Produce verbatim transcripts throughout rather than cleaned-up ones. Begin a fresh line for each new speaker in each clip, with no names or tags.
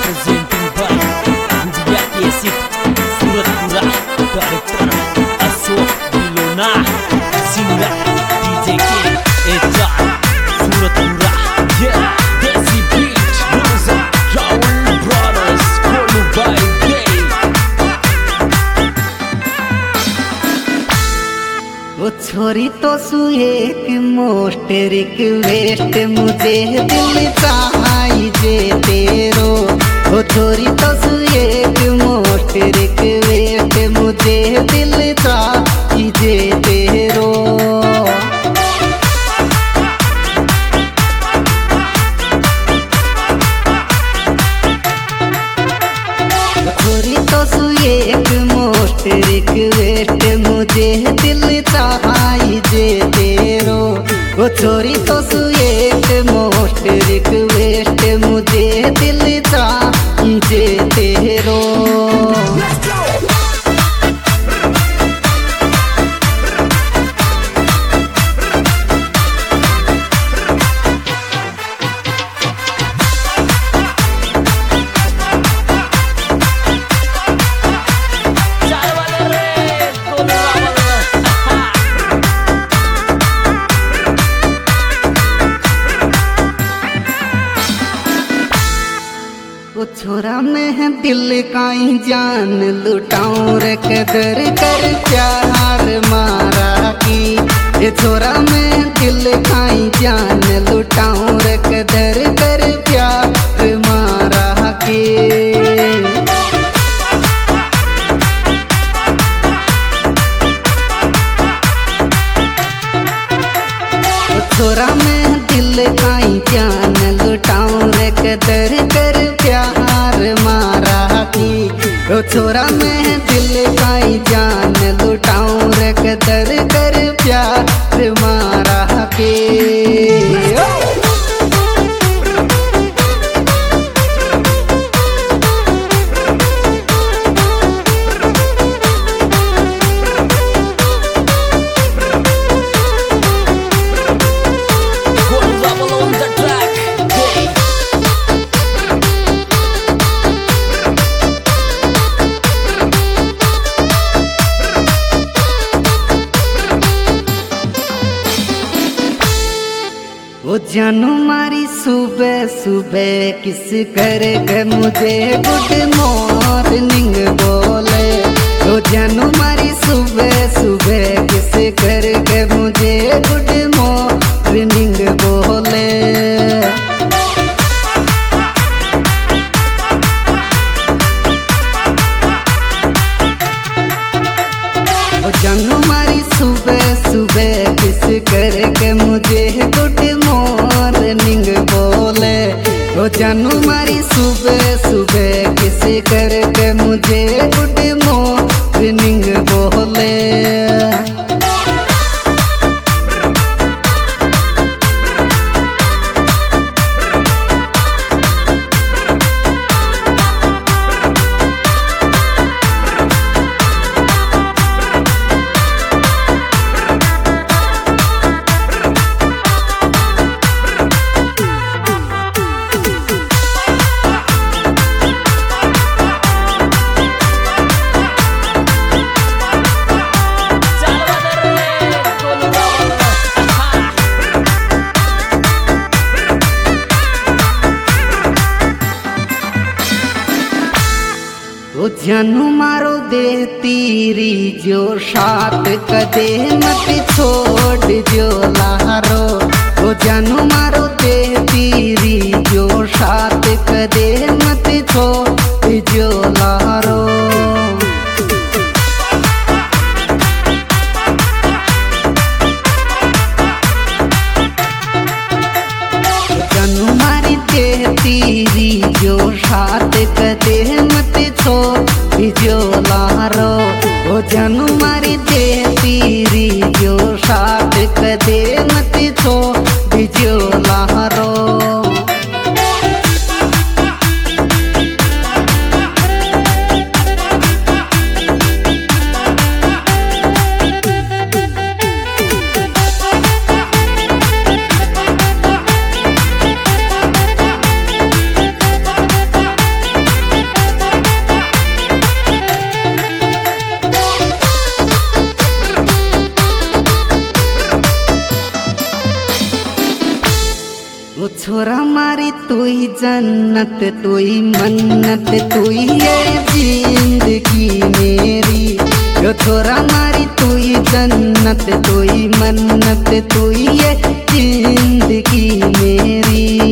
Representing by Budaya Yesit Suratpura, Director Ashok Bilona, Singer D J K Ejar Suratpura, yeah, Desi Beach, Rosa, Raul Brothers, Kolu by Day.
वो छोरी तो सुए एक most request मुझे दिल चाहिए तेरो। वो छोरी तो सुए एक मोस्ट रिक्वेस्ट मुझे दिल चाहिए तेरो। छोरी तो सुए एक मोस्ट रिक्वेस्ट मुझे दिल चाहिए तेरो। वो छोरी तो सुए एक मोस्ट रिक्वेस्ट मुझे दिल चाहिए तेरो। वो छोरा मैं दिल काई जान लुटाऊं रे कदर कर प्यार मारा की। ये छोरा मैं दिल काई जान लुटाऊं रे कदर कर प्यार मारा की। छोरा मैं दिल काई जान लुटाऊं रे कदर कर प्यार मारा की। ओ छोरा मैं दिल काई जान लुटाऊं रे कदर कर प्यार मारा की। वो जानू मारी सुबह सुबह किस करेगा मुझे गुड मॉर्निंग बोले। वो जानू मारी सुबह सुबह किस करेगा मुझे गुड मॉर्निंग बोले। वो जानू मारी सुबह सुबह किस करके मुझे गुड मॉर्निंग बोले। वो जानू मारी सुबह सुबह किस करके मुझे गुड मॉर्निंग बोले। वो जानू मारो दे तीरी जो साथ कदे मत छोड़ जो लारो। वो जानू मारो दे तीरी जो साथ कदे मत छोड़ जो लारो। जानू मारी दे तीरी जो साथ कदे मत छोड़ जो लारो। वो जानू मारी दे तीरी जो साथ कदे मत छोड़ जो लारो। मारी तू ही जन्नत तू ही मन्नत तू ही ये जिंदगी मेरी। ओ छोरा मारी तू ही जन्नत तू ही मन्नत तू ही ये जिंदगी मेरी।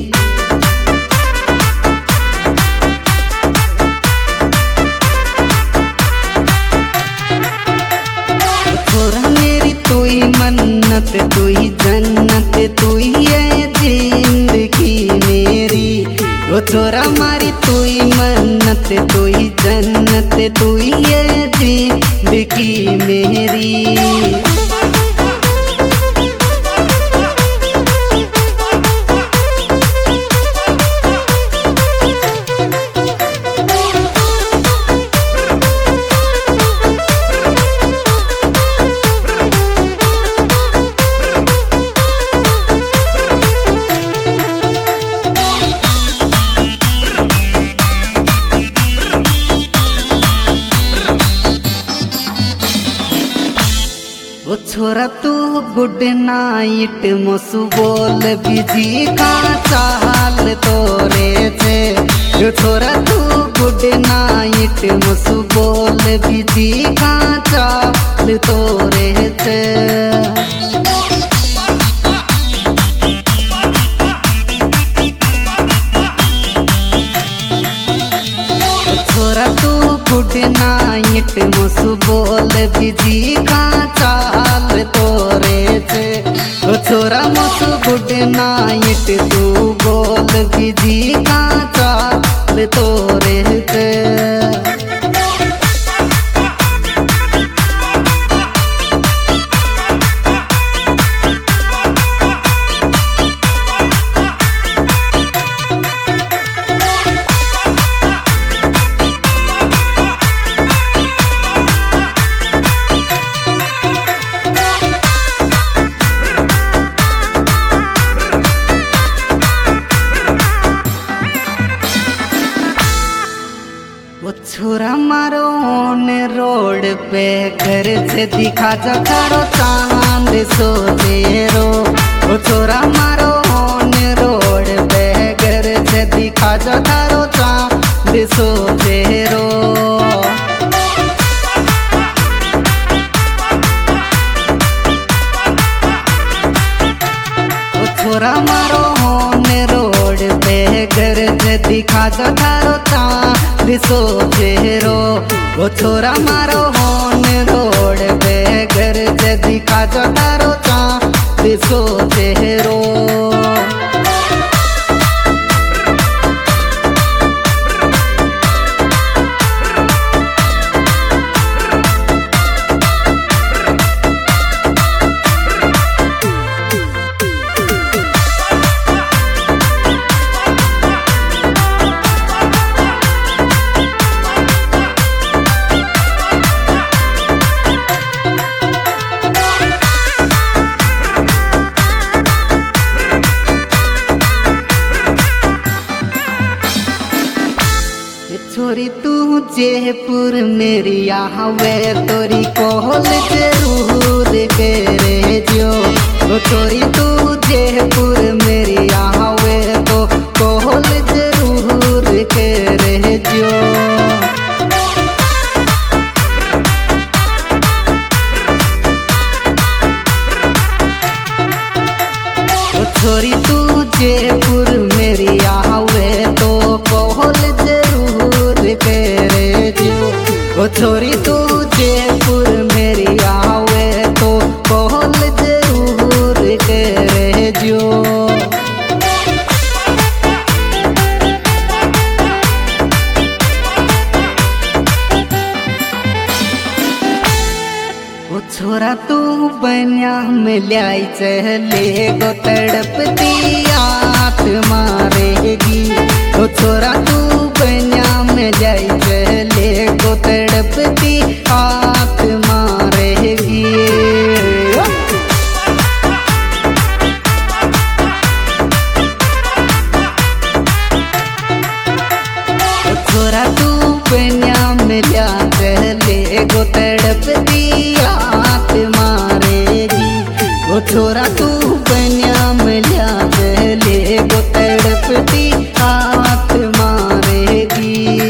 तू ही मन्नत तू ही जन्नत तू ही ये जिंदगी मेरी। ओ छोरा मारी तू ही मन्नत तू ही जन्नत तू ही ये जिंदगी मेरी। ओ छोरा तू गुड नाइट मोसु बोल बिजी का चाल तोरे छे। ओ छोरा तू गुड नाइट मोसु बोल बिजी का चाल तोरे छे। छोरा तू गुड नाइट मोसु बोल बिजी का चाल तोरे छे। ओ छोरा मोसु गुड नाइट तू बोल बिजी का चाल तोरे छे। वो छोरा मारो ऑन रोड पे घर से दिखा जा करो चांद सोतेरो। वो छोरा मारो ऑन रोड पे घर से दिखा जा करो चांद सोतेरो। वो छोरा मारो ऑन रोड पे घर से दिखा जा करो चांद सोचेरो। वो छोरा मारो होन रोड पे घर से दिखा जो तारो चांद सोचेरो। छोरी तू जयपुर मेरी यहाँ वे तोरी कोहल जरूर करे जो। ओ छोरी तू जयपुर मेरी यहाँ वे तो कोहल जरूर करे जो। ओ छोरी तू जयपुर मेरी यहाँ वे तो कोहल करे जो। ओ छोरी तू जयपुर मेरी आवे तो कोहल जरूर करे जो। ओ छोरा तू बनिया में लाई चले गो तड़पती आत मारेगी। ओ छोरा तू बनिया में लाई चले गो तड़पती आत मारेगी। ओ छोरा तू बनिया में ला चले गो तड़पती आत मारेगी। ओ छोरा तू बनिया में ला चले गो तड़पती तड़पती हाथ मारेगी।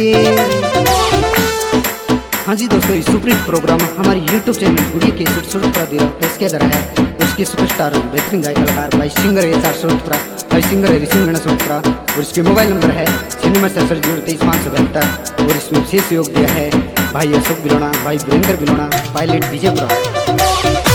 हाँ जी दोस्तों, ये सुपरहिट प्रोग्राम हमारे यूट्यूब चैनल गुड़िया के सुट सुरतपुरा दे इसके अंदर है। उसके सुपरस्टार बेहतरीन गायक कलाकार भाई सिंगर है चार सुरतपुरा, भाई सिंगर है ऋषि गणा सुरतपुरा, और इसके मोबाइल नंबर है सिनेमा सड़सठ जीरो तेईस पाँच सौ बहत्तर। और इसमें विशेष सहयोग दिया है भाई अशोक बिलोना, भाई वीरेंद्र बिलोना, पायलट विजयपुरा।